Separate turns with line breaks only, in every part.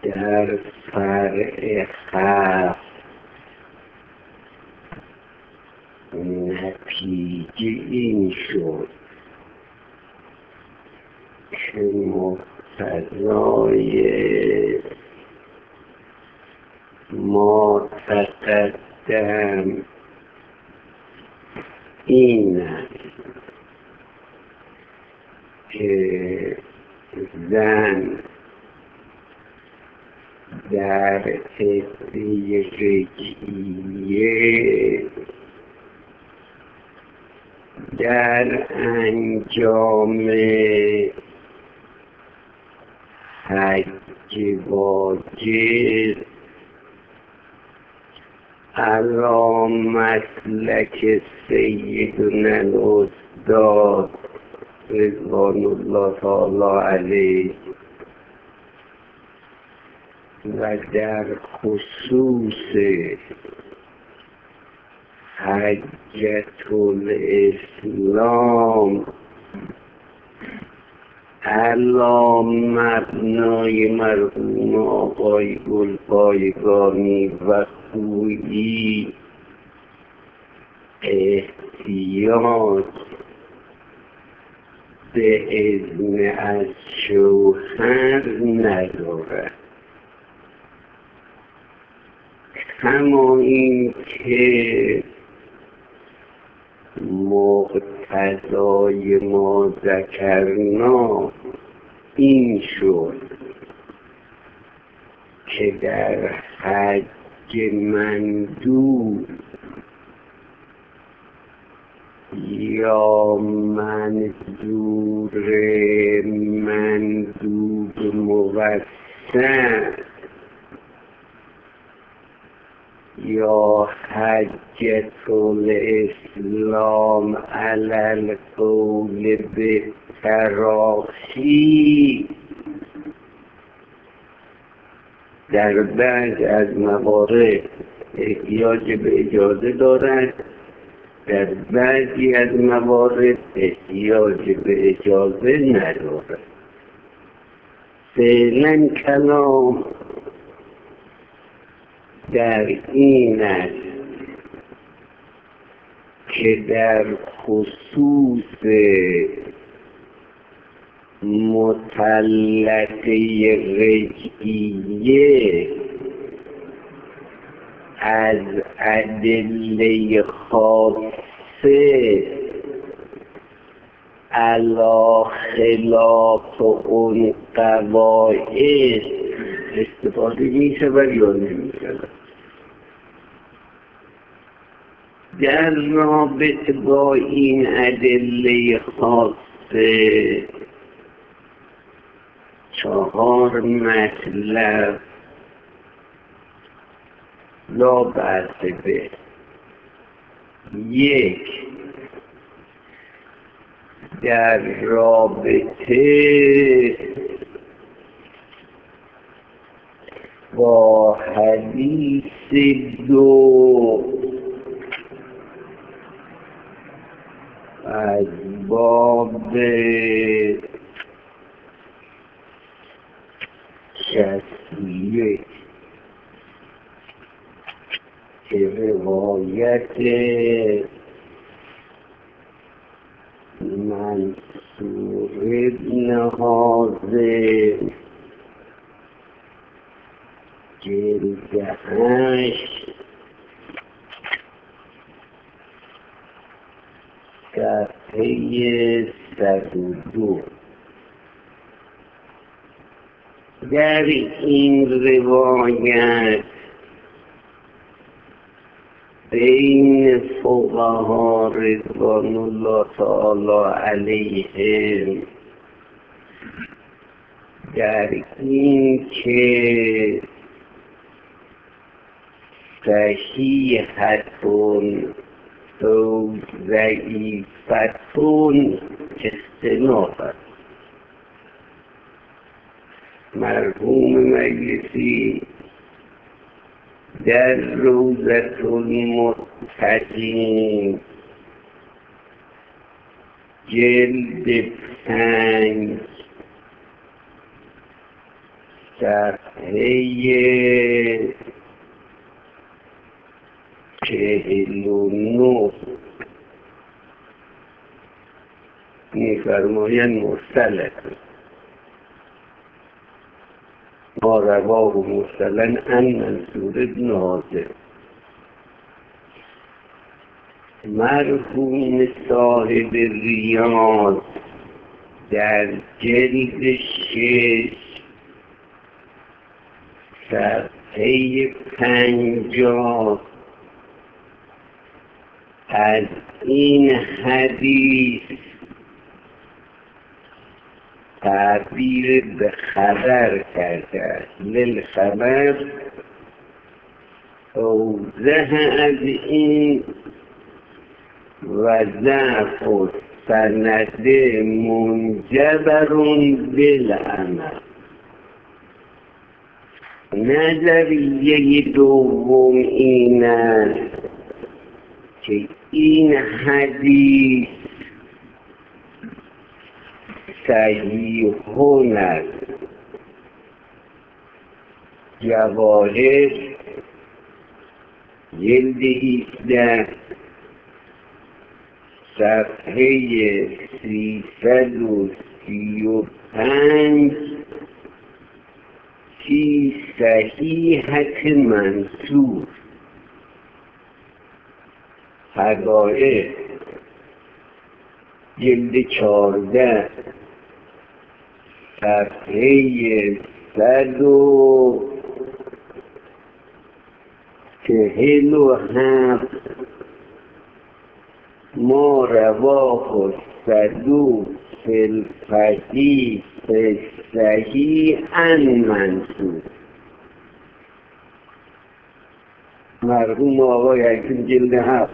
در فرع خلق نتیجه این شد که مقتضای ما تقدم این است که زن در عده رجعیه در انجام حج واجب علی مسلک سیدنا الاستاد رضوان الله تعالی علیه و در خصوص حجة الاسلام علی مبنای مرحوم آقای گلپایگانی و خویی احتیاج به اذن از شوهر ندارد، کما این که مقتضای ما ذکرنا این شد که در حج مندوب یا مندوب موسط یا حجة الاسلام علی القول بالتراخی در بعض از موارد احتیاج به اجازه دارد، در بعضی از موارد احتیاج به اجازه ندارد. فعلا کلام در این است که در خصوص مطلقه رجعیه از ادله خاصه علی خلاف اون قواعد استفاده میشه و یا نمیشه. در رابطه با این ادله خاصه 4 مطلب لا بأس به. 1 در رابطه با حدیث 2 از باب 61 که روایت منصور ابن حازم جلد 8 صفحه 102 در این روایت بین فقها رضوان الله تعالی علیهم در این که صحیحتون و ضعیفتون اختلاف است. مرحوم مجلسی در روضة المتقین جلد 5 صفحه 49 می‌فرمایند مرسل ما رواه مرسلا عن منصور بن عازب. مرحوم صاحب ریاض در جلد 6 صفحه 50 از این حدیث تعبیر به خبر کرده است. للخبر اوضح از این و ضعف و سند منجبر بالعمل. نظریه دوم این است که این حدیث صحیحون است. جواهر جلد 18 صفحه 335 فی صحیحة منصور. حقایق جلد 14 صفحه 147 ما رواه الصدوق فی الفقیه الصحیح عن منصور. مرحوم آقای حکیم جلد 7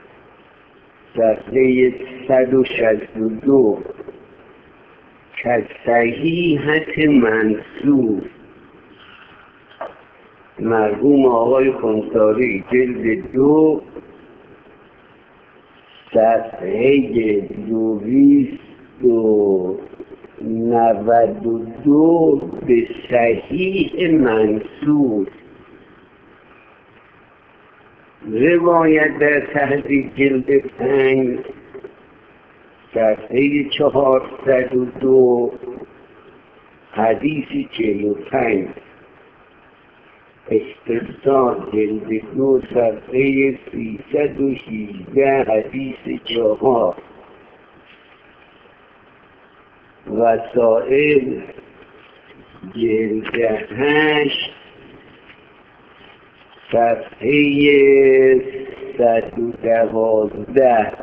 صفحه 162 که صحیحة منصور. مرحوم آقای خونساری جلد 2 صفحه 292 به صحیح منصور. روایت در تهذیب جلد 5 صفحه 402 حدیث 45. استبصار جلد 2 صفحه 318 حدیث 4. وسائل جلد 8 صفحه 112.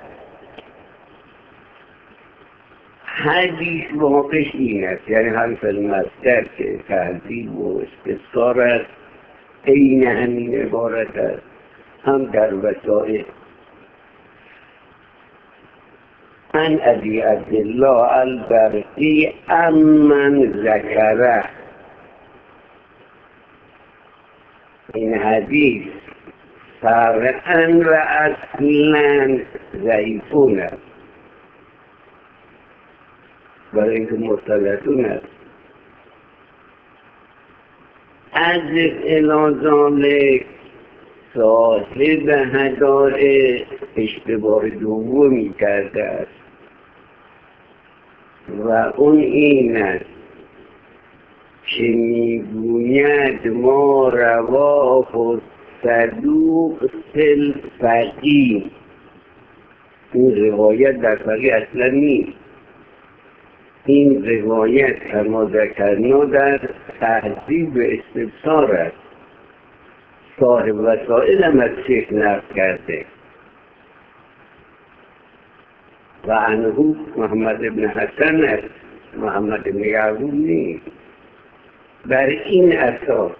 حدیث واقعش این است، یعنی حرف المصدر که تهذیب و استبصار است عین همین عبارت است، هم در وسائل. عن ابی عبدالله البرقی امن ذکره. این حدیث فرعاً و اصلاً ضعیفون است، برای اینکه مرسلتون است. از الازام صاحب هدایق اشتباه دومی کرده است و اون این است که میگوید ما رواه الصدوق فی الفقیه. این روایت در فقیه اصلا نیست. این روایت کما ذکرنا در تهذیب و استبصار است. صاحب وسائل هم از شیخ نقل کرده و عنه محمد ابن حسن است، محمد ابن یعقوب نیست. بر این اساس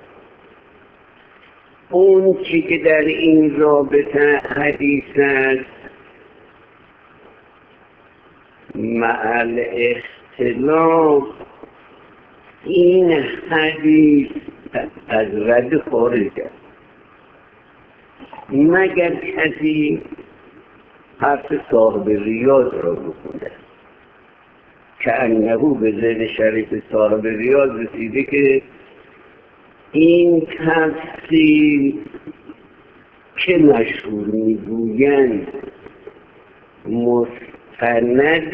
اون چی که در این رابطه حدیث است مع اختلاف این حدیث از رد خارج است، مگر کسی حرف صاحب ریاض را بخونده که انهو به ذهن شریف صاحب ریاض رسیده که این تفسیر که مشهور میگویند مستند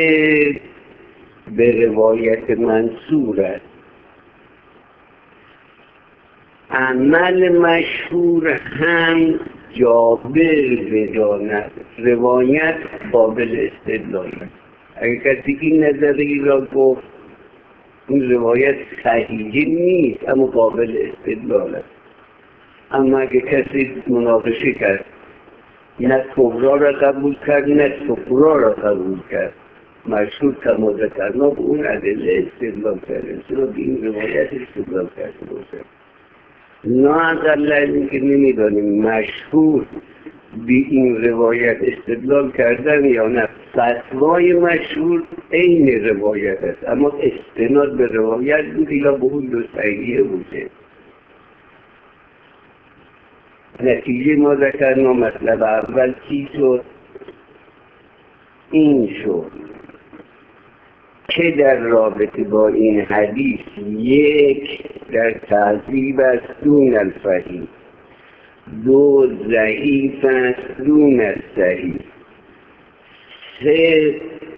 به روایت منصور است. عمل مشهور هم جابر بداند، روایت قابل استدلال است. اگر کسی این نظری را گفت این روایت صحیحی نیست اما قابل استدلال است. اما اگر کسی مناقشه کرد نه کبرا را قبول کرد نه صغرا را قبول کرد، مشهور کما ذکرنا به اون ادله استدلال کرده، چرا به این روایت استدلال کرده باشه. نه اقل از این که نمیدانیم مشهور به این روایت استدلال کردن یا نه. فتوای مشهور عین روایت است اما استناد به روایت بوده یا به اون دو صحیحه بوده. نتیجه ما ذکرنا مطلب اول چی شد؟ این شد که در رابطه با این حدیث یک در تعذیب است دون الفحی، دو ضعیف است دون الصحیح، سه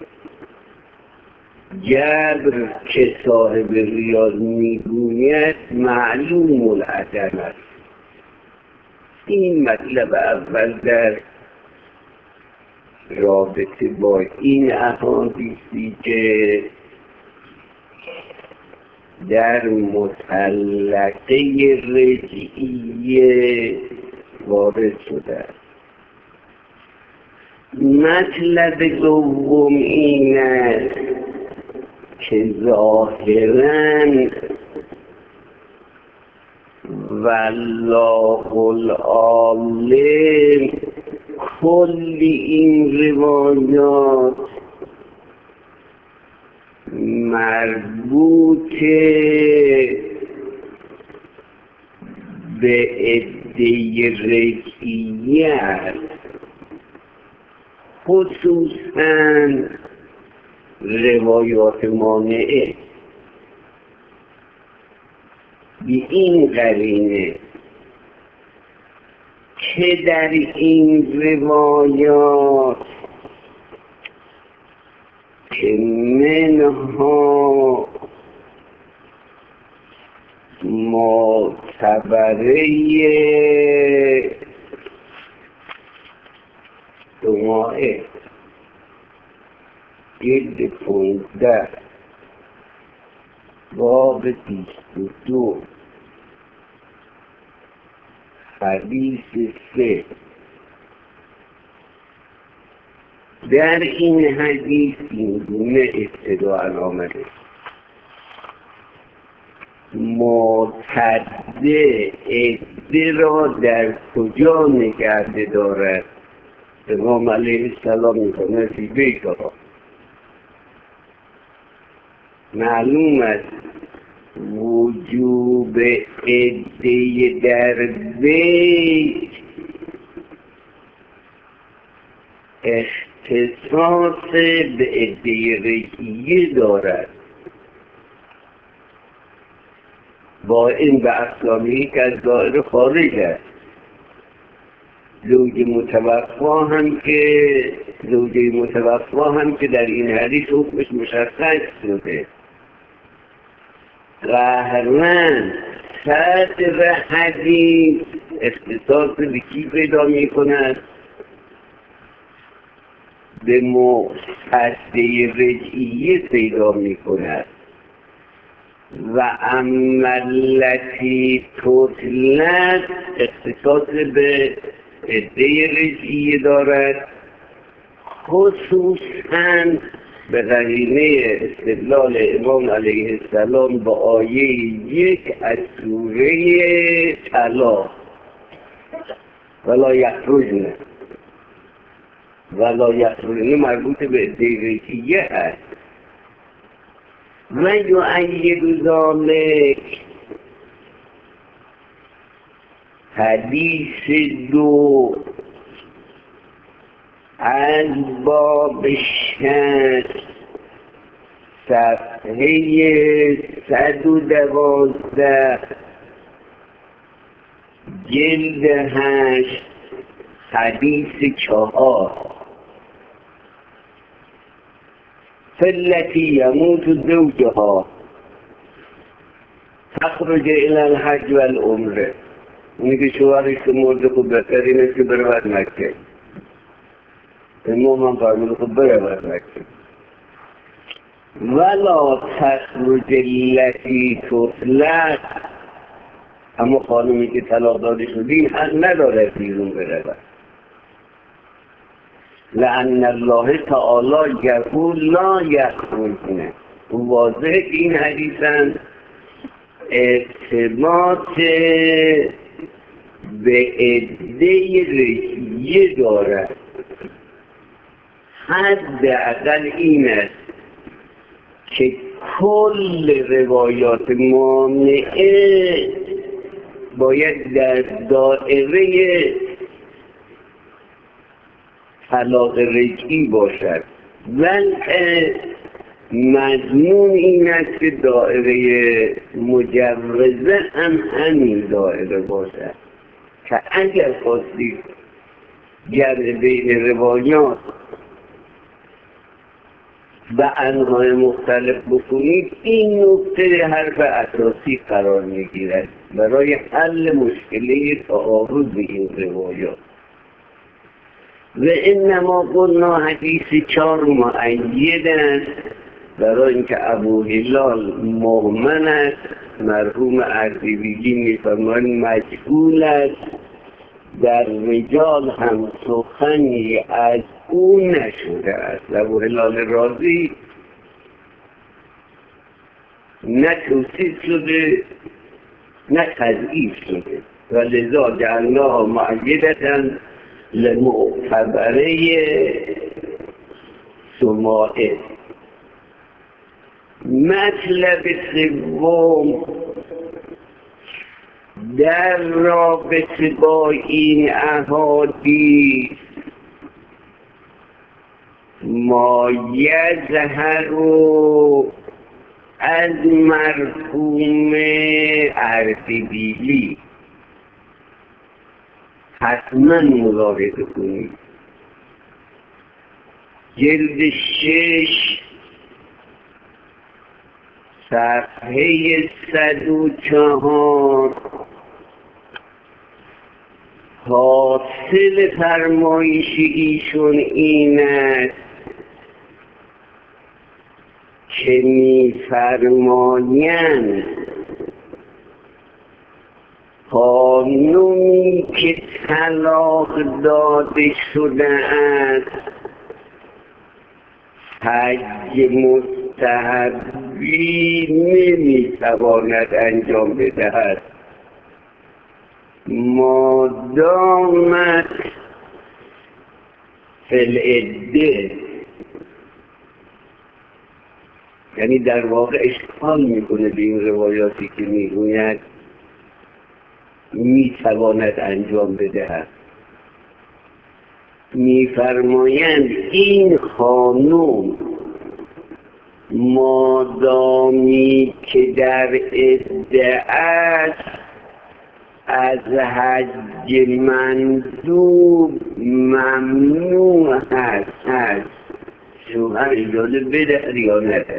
جبر که صاحب ریاض میگوید معلوم العدم است. این مطلب اول در رابطه با این احادیثی که در مطلقه رجعیه وارد شده است. مطلب دوم این است که ظاهراً والله العالم کل این روایات مربوط به عده رجعیه است، خصوصاً روایات مانعه. به این قرینه که در این روایات که منها معتبره دمائه جلد 15 باب 22 حدیث 3. در این حدیث این گونه ابتداء آمده: معتده عده را در کجا نگرده دارد؟ امام علیه السلام میکنه فی بیتها. معلوم است وجوب عده در بیت اختصاص به عده رجعیه دارد با این به اصلامی که از دائره خارج است. زوجه متوفا هم که در این حدیث حکمش مشخص شده. قهرمن صدر حدیث اختصاص به کی پیدا می کند؟ به معتده رجعیه پیدا می کند. و عملتی تطلق اختصاص به عده رجعیه دارد، خصوصاً به قرینه استدلال امام علیه السلام با آیه 1 از سوره طلاق ولا یخرجن مربوط به عده رجعیه است. و یؤید ذلک حدیث 2 از باب 60 صفحه 112 جلد 8 حدیث 4 فالتي يموت زوجها تخرج الى الحج والعمره. اونی که شوهرش که مرده خب بهترین است که برود مکه. امام هم فرمود خب برود مکه. ولا تخرج التي تطلق، اما خانمی که طلاق داده شده حق نداره بیرون برود. لأن الله تعالی یقول لا یخرجن. واضحه که این حدیثاً ارتباط به عده رجیه دارد. حداقل این است که کل روایات مانعه باید در دائره طلاق رجعی باشد، ولی مضمون این است که دائره مجوزه هم همین دائره باشد که اگر خواستید جمع بین روایات و انواع مختلف بکنید، این نکته حرف اساسی قرار میگیرد برای حل مشکلی تعارض این روایات. و انما قلنا حدیث 4 مؤیدن برای اینکه ابو هلال مؤمن است، مرحوم اردبیلی میفرمایند مجهول است، در رجال هم سخنی از او نشده است. ابو هلال رازی نه توصیف شده نه تضعیف شده و لذا جعلناها مؤیدة لمعتبره سماعه. مطلب سوم در رابطه با این احادیث ما یظهر از مرحوم اردبیلی حتما ملاحظه کنید. جلد 6 صفحه 104 حاصل فرمایش ایشون این است که می‌فرمایند خانمی که طلاق داده شده است حج مستحبی نمی‌تواند انجام بدهد مادامت فی العده. یعنی در واقع اشکال میکنه به این روایاتی که میگوید میتواند انجام بدهد. میفرمایند این خانم مادامی که در عده است از حج مندوب ممنوع هست. شوهر اجازه بده یا ندهد.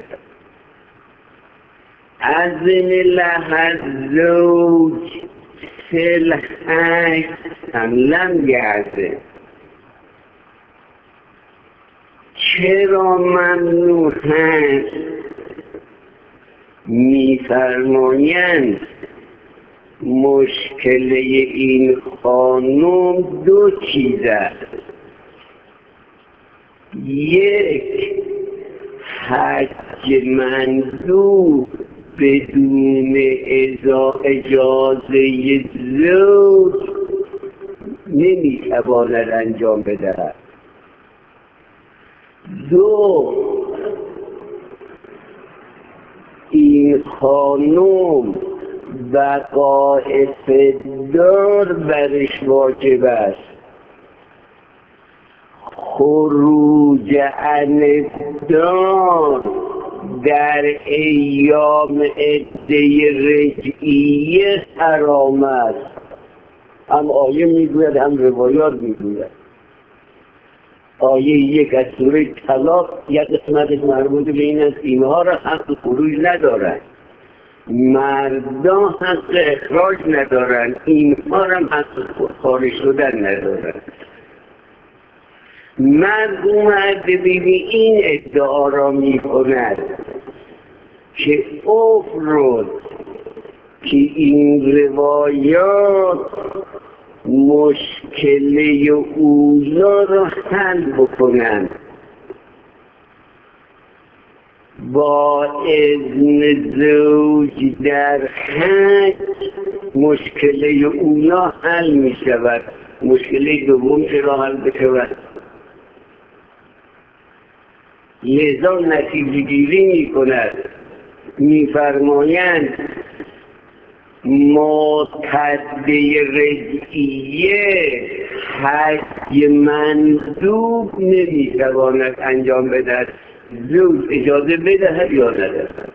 اذن لها الزوج فی الحج هم لم یأذن. چرا ممنوع هست؟ میفرمایند مشکل این خانم 2 چیز است. یک، حج مندوب بدون اجازه زوج نمیتواند انجام بدهد. 2، این خانم بقای فدار برش واجب است. خروج عن دار در ایام عده رجعیه حرام است. هم آیه میگوید هم روایات میگوید. آیه یک از سوره طلاق یک قسمتش مربوط به این است اینها را حق خروج ندارند، مردان حق اخراج ندارند، اینها را حق خارج شدن ندارند. مرحوم اردبیلی این ادعا را می کند که افراد که این روایات مشکله اولا را حل بکنند با اذن زوج در حج، مشکله اولا حل می شود، مشکله دوم چرا حل بشود؟ لذا نتیجه گیری می کند، می فرمایند معتده رجعیه حج مندوب نمی تواند انجام بدهد، زوج اجازه بدهد یا ندهد.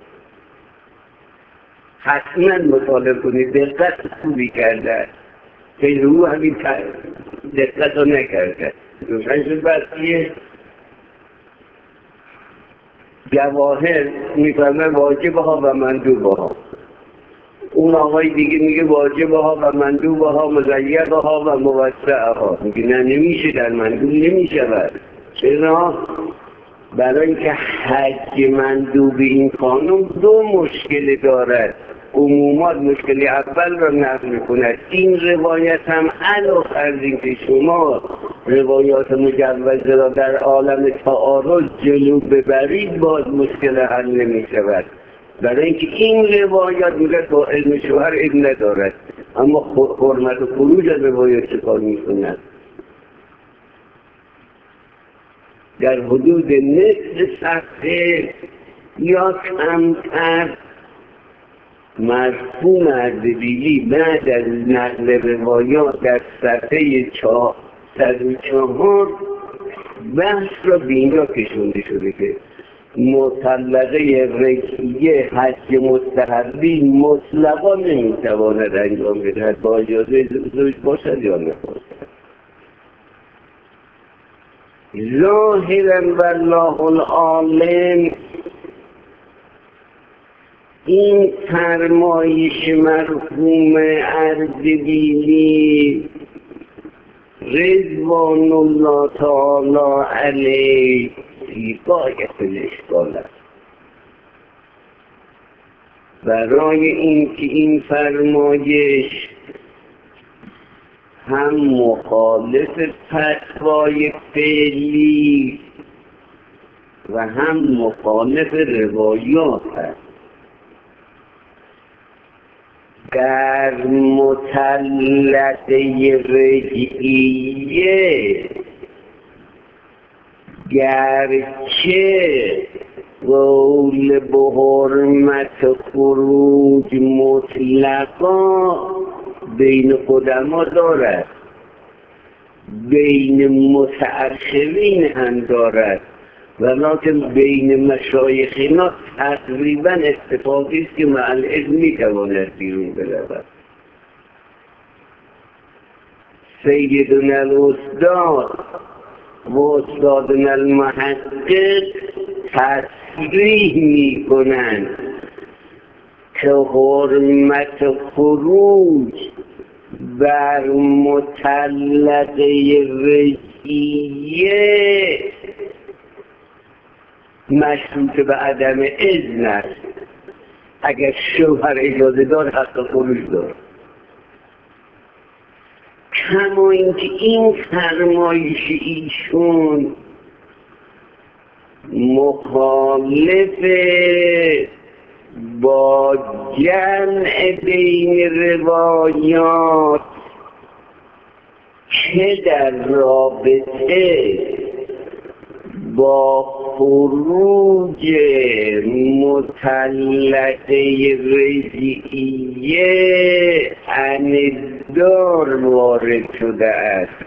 حتما مطالب کنید، دقت خوبی کرده که رو همین دقت رو نکرده. روشن شد برسیه جواهر میفرمه واجبه ها و مندوبه ها، اون آقای دیگه میگه واجبه ها و مندوبه ها، مضیقه ها و موسعه ها. میگه نه نمیشه، در مندوب نمیشود. چرا؟ برای اینکه حج مندوب این قانون دو مشکل دارد. عمومات مشکل اول را نقل میکند. این روایت هم علاوه بر اینکه شما روایات مجوزه را در عالم تعارض جلو ببرید باز مشکل حل نمی شود، برای اینکه این روایات میگه با علم شوهر علم ندارد، اما حرمت و خروج از روایات چه کار میکند؟ در حدود نصف صفحه یا کمتر مرحوم اردبیلی بعد از نقل روایات در صفحه 404 بحث را به اینجا کشونده شده که مطلقه رجعیه حج مستحبی مطلقا نمیتواند انجام بدهد با اجازه زوج باشد یا نباشد. ظاهرا والله العالم این فرمایش مرحوم اردبیلی رضوان الله تعالی علیه فی غایت الاشکال است. برای اینکه این فرمایش هم مخالف فتوای فعلی و هم مخالف روایات است. در مطلقه رجعیه گرچه قول به حرمت خروج مطلقا بین قدما دارد، بین متأخرین هم دارد، ولکن بین مشایخنا تقریبا اتفاقی است که مع العلم میتواند بیرون برود. سیدنا الاستاد و استادنا المحقق تصریح میکنند که حرمت خروج بر مطلقه رجعیه مشروط به عدم اذن است. اگر شوهر اجازه داد حق خروج داد. کما اینکه این فرمایش ایشون مخالف با جمع بین روایات که در رابطه با خروج مطلقه رجعیه عن دار وارد شده است،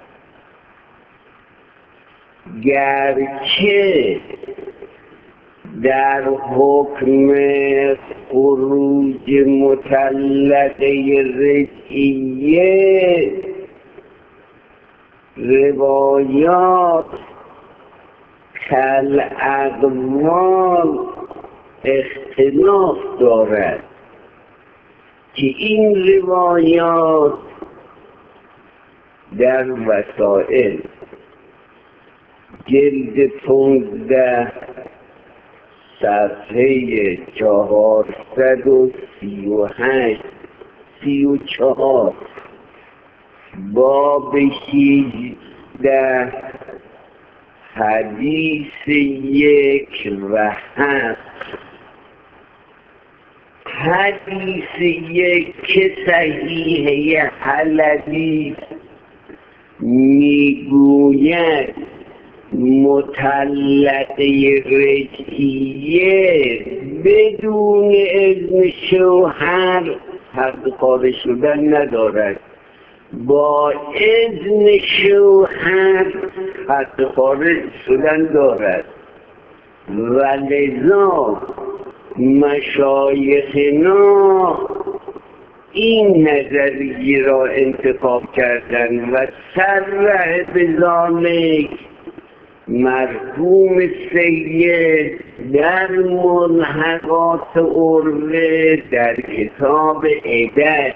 گرچه در حکم خروج مطلقه رجعیه روایات کالاقوال اختلاف دارد که این روایات در وسائل جلد 15 صفحه 438 34 باب 18 حدیث 1 و 7 حدیث 1 که صحیحه حلبی میگوید مطلقه رجعیه بدون اذن شوهر حق خارج شدن ندارد، با اذن شوهر حق خارج شدن دارد و لذا مشایخنا این نظریه را انتخاب کردن و صرح بذالک مرحوم سید در ملحقات عروه در کتاب عدت.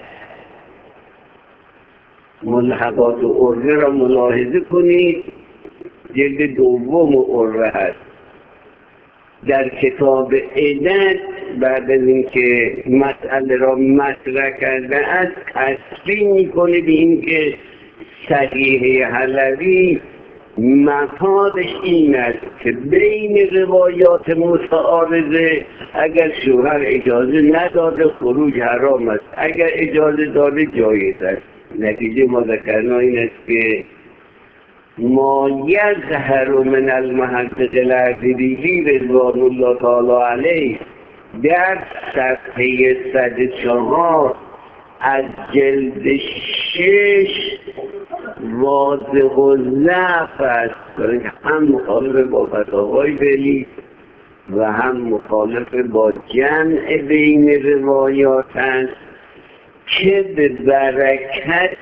ملحقات عروه را ملاحظه کنید، جلد 2 عروه هست. در کتاب عدت بعد از اینکه مسئله را مطرح کرده است تصریح میکنه به اینکه صحیح حلبی مفادش این است که بین روایات متعارضه اگر شوهر اجازه نداده خروج حرام است، اگر اجازه داده جایز است. نتیجه ما ذکرنا این است که ما یظهر من المحقق الاردبیلی رضوان الله تعالی علیه در صفحه 104 از جلد 6 واضح و ضعف است، هم مخالف با فتاوای ولی و هم مخالف با جمع بین روایات است که به برکت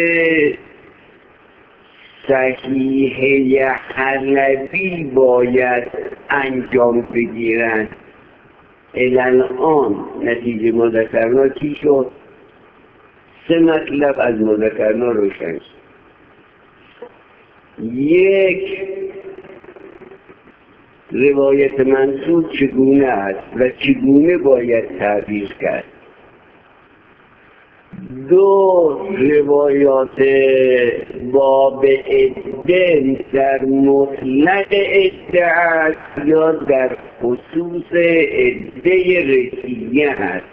صحیحه حلبی باید انجام بگیرند. الان نتیجه مذکرنا چی شد؟ 3 مطلب از مذکرنا روشن شد. 1 روایت منصوب چگونه است و چگونه باید تعبیر کرد. 2 روایات باب عده در مطلق عده است یا در خصوص عده رجعیه است.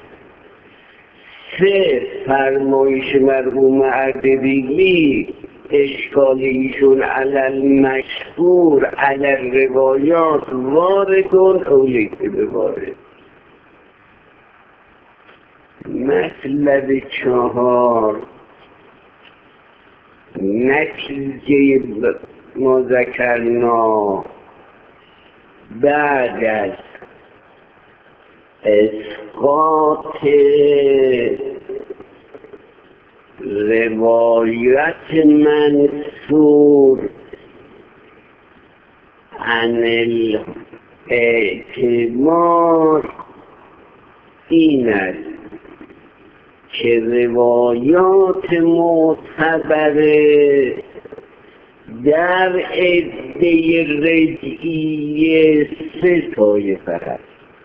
3 فرمایش مرحوم اردبیلی اشکال ایشون علی المشهور علی روایات واردون او لیس بوارد. مطلب 4 نتیجه ما ذکرنا بعد از اسقاط روایت منصور عن الاعتماد این است که روایات معتبره در عده رجعیه 3 طایفه هست.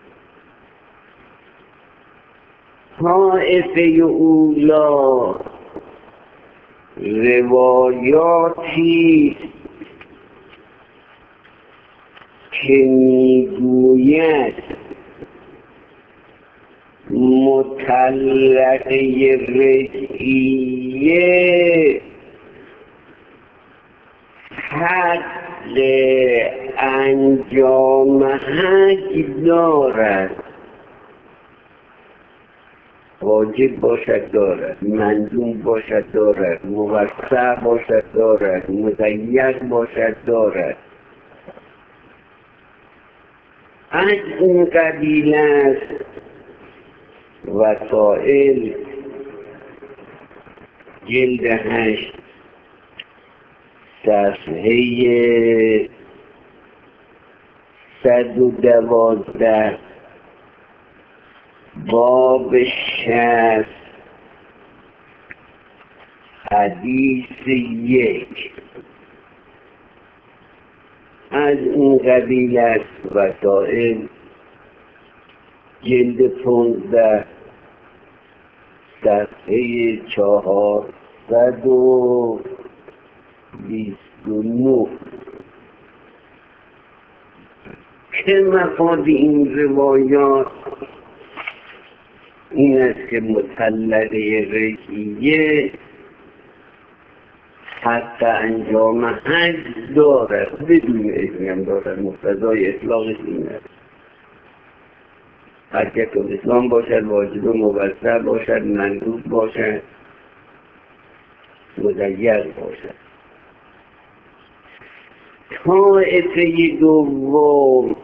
طایفه اولا روایاتی که میگوید مطلقه رجعیه حد انجام حج دارد، واجب باشد دارد، مندوب باشد دارد، موسع باشد دارد، مضیق باشد دارد. از این قبیل است وسائل جلد 8 صفحه 112 باب 60 حدیث 1 از این قبیل است وسائل جلد 15 صفحه 429 که مفاد این روایات این است که مطلقه رجعیه حتی انجام حج دارد بدون اذن دارد. مقتضای اطلاقش این است حجت الاسلام باشد، واجب موسع باشد، مندوب باشد، مزیر باشد. طایفه دوم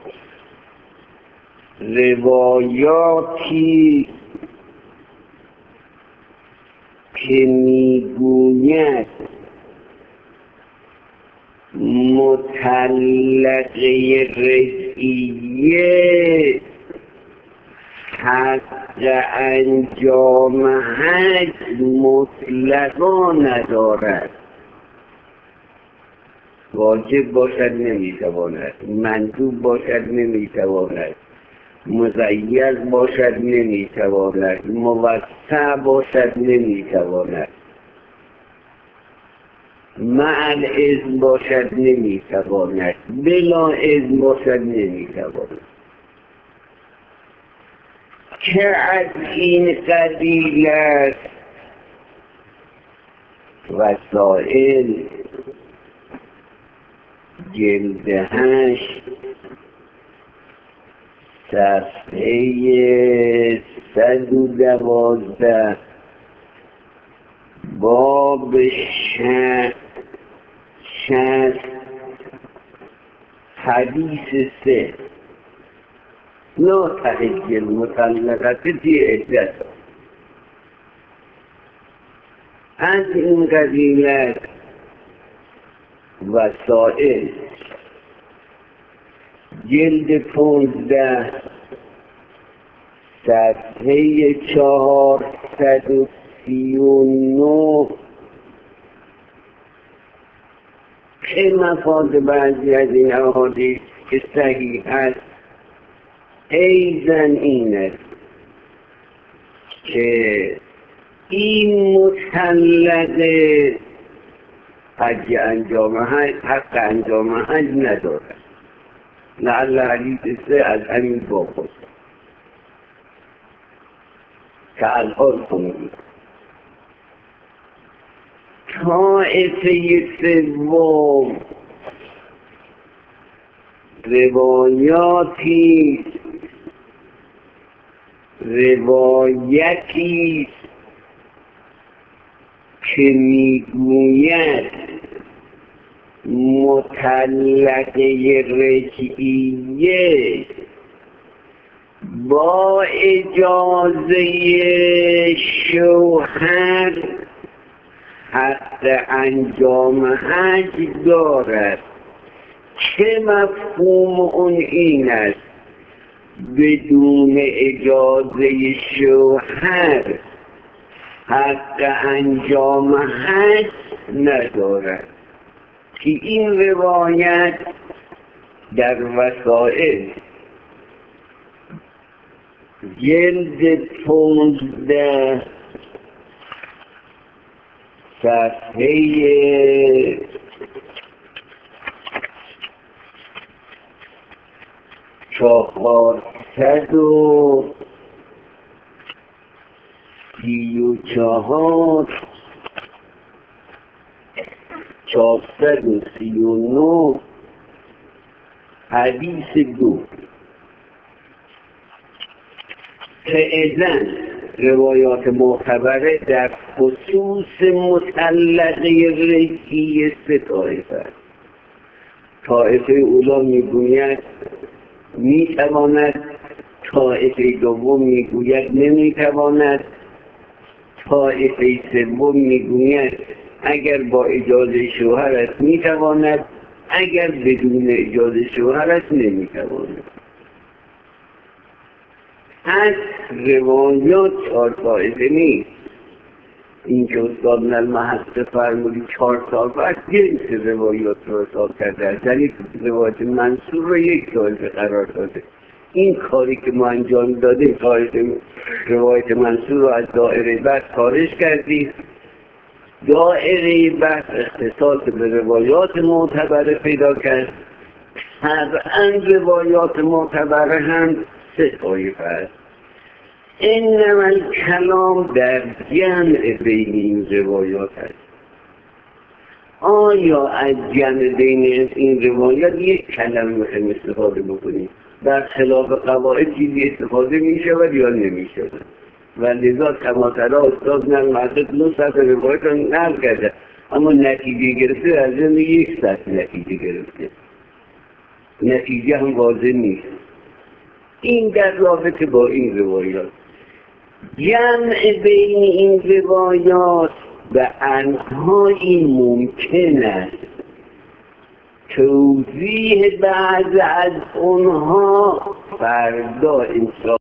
روایاتی که میگوید مطلقه رجعیه حق انجام حج مطلقا ندارد. واجب باشد نمیتواند، مندوب باشد نمیتواند، مزیر باشد نمیتواند، موسع باشد نمیتواند، مع الاذن باشد نمیتواند، بلا اذن باشد نمیتواند. که از این قبیل است وسائل جلد 8 صفحه 112 باب 60 حدیث 3 لا تحج المطلقة فی عدتها. از این قبیل وسائل جلد 15 صفحه 439 که مفاد بعضی از این احادیث که صحیح است ایضاً این است که این مطلقه حج انجام حج حق انجام حج ندارد. لعل حدیث 3 از همین باب که الان کنید. طایفه سوم روایتی که میگوید مطلقه رجعیه با اجازه شوهر حق انجام حج دارد. چه مفهوم اون این است بدون اجازه شوهر حق انجام حج ندارد که این روایت در وسائل جلد 15 صفحه 439 حدیث 2 که اذن روایات معتبره در خصوص مطلقه رجعی 3 طایفه است. طایفه اولا میگوید میتواند، طایفه دوم میگوید نمیتواند، طایفه سوم میگوید اگر با اجازه شوهرت میتواند، اگر بدون اجازه شوهرت نمیتواند. از روایات 4 طایفه نیست. این که استاد المحقق فرمودی 4 طایفه از جنس روایات رو حساب کرده، یعنی روایت منصور رو 1 طایفه قرار داده. این کاری که ما انجام دادیم، روایت منصور رو از دایره بحث خارج کردیم. دایره بحث اختصاص به روایات معتبره پیدا کرد. طبعا روایات معتبره هم 3 طایفه است. انما الکلام در جمع بین این روایات است. آیا از جمع بین این روایات 1 کلمه استفاده بکنیم؟ در خلاف قواعد چیزی استفاده می شود یا نمی شود؟ و لذا کماترها استاد المحقق 9 صفحه روایت را نقل کرده، اما نتیجه گرفته از ضمن 1 صفحه نتیجه گرفته. نتیجه هم واضح نیست. این در رابطه با این روایات. جمع بین این روایات به انواعی ممکن است. توضیح بعض از اونها فردا انشاءالله